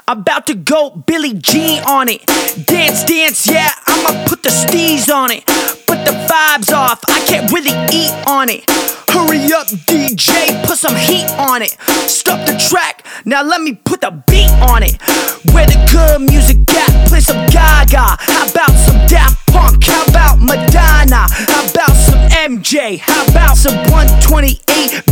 About to go Billie Jean on it. Dance, dance, yeah, I'ma put the steez on it. Put the vibes off, I can't really eat on it. Hurry up, DJ, put some heat on it. Stop the track, now let me put the beat on it. Where the good music at, play some Gaga. How about some Daft Punk, how about Madonna? How about some MJ, how about some 128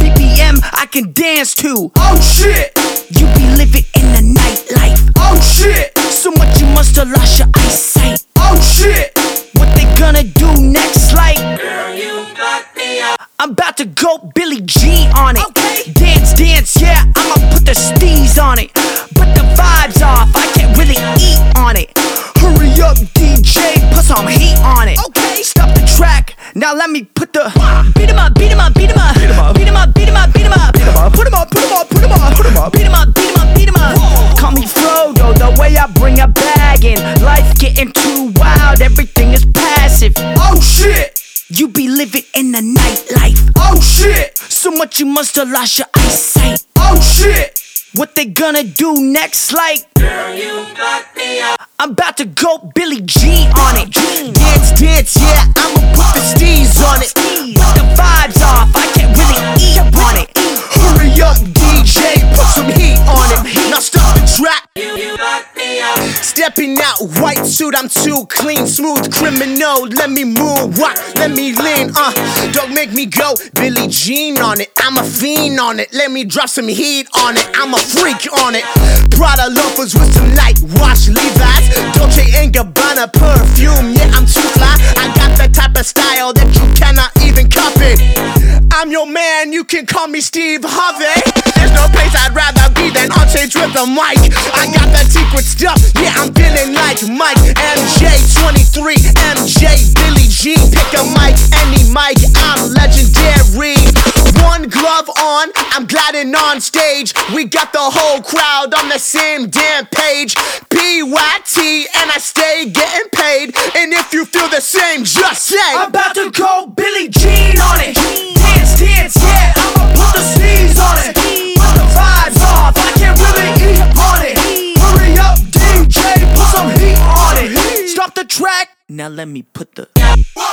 BPM I can dance to? Oh shit! You be living in the nightlife. Oh shit! So much you must have lost your eyesight. Oh shit! What they gonna do next? Like, Girl, you got me up. I'm about to go Billie Jean on it. Okay. Dance, dance, yeah, I'ma put the steez on it. Put the vibes off, I can't really eat on it. Hurry up, DJ, put some heat on it. Okay. Stop the track, now let me put the beat 'em up, beat 'em up, beat 'em up, beat 'em up, beat 'em up, beat 'em up, beat 'em up, Put 'em up, put 'em up, put 'em up, put 'em up. beat 'em up, beat 'em up, beat 'em up. Call me Frodo, the way I bring a bag in. Life getting too wild, everything is passive. Oh shit! You be living in the nightlife. Oh shit! So much you must have lost your eyesight. Oh shit! What they gonna do next? Like, Girl, you got me up. I'm about to go Billie Jean on it. Dance, dance, yeah, I'ma put the steez on it. Put the vibes off, I can't really eat on it. Hurry up, DJ, put some heat on it. Now stop the track. You got me up. Stepping out, white suit, I'm too clean, smooth criminal. Let me move, what? Let me lean, don't make me go Billie Jean on it. I'm a fiend on it. Let me drop some heat on it. I'm a freak on it. Prada loafers with some night wash Levi's. Dolce & Gabbana perfume, yeah, I'm too fly. I got that type of style that you cannot even copy. I'm your man, you can call me Steve Harvey. There's no place I'd rather be than on stage with a mic. I got that secret stuff, yeah, I'm feeling like Mike. MJ23, MJ, Billie Jean. Pick a mic, any mic, I'm legendary. One glove on, I'm gliding on stage. We got the whole crowd on the same damn page. PYT, and I stay getting paid. And if you feel the same, just say I'm about to go Billie Jean on it. Dance, dance, yeah, I'ma put the sneeze on it. Put the vibes off, I can't really eat on it. Hurry up, DJ, put some heat on it. Stop the track, now let me put the